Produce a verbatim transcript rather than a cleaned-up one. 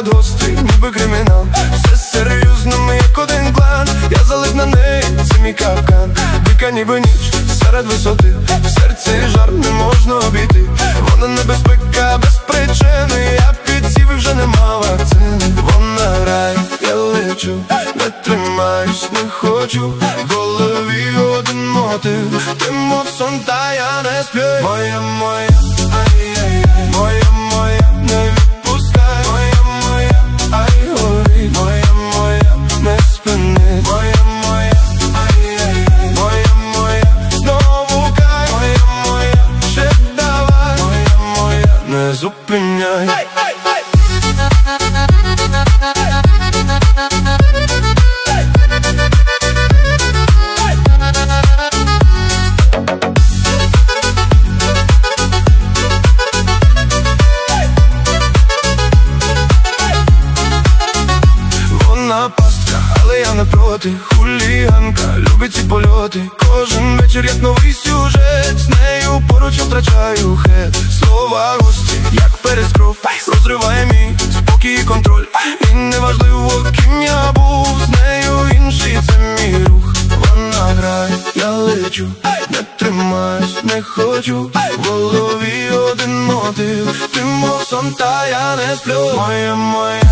погляд гострий, ніби кримінал. Все серйозно, ми як один клан. Я залип на неї, це мій капкан. Дика ніби ніч серед висоти, в серці жар не можна обійти. Вона небезпека без причини, я підсів і вже нема вакцини. Вона рай, я лечу, не тримаюсь, не хочу. В голові один мотив, ти мов сон, та я не сплю. Моя, моя, ай-яй-яй, моя, моя, не відпускай. Моя, моя, ай, горить. Моя, моя, не спини. Моя, моя, ай-яй-яй, моя, моя, знову кай. Моя, моя, ще давай. Моя, моя, не зупиняй. Вона пастка, але я не проти. Хуліганка, любить ці польоти. Кожен вечір як новий сюжет. З нею поруч я втрачаю хет. Слова гості, як перез кров, розриває мій спокій і контроль. І неважливо, ким я був, з нею інший, це мій рух. Вона грає, я лечу, не тримаюсь, не хочу. В голові один мотив, ти мов сон, та я не сплю. Моя, моя,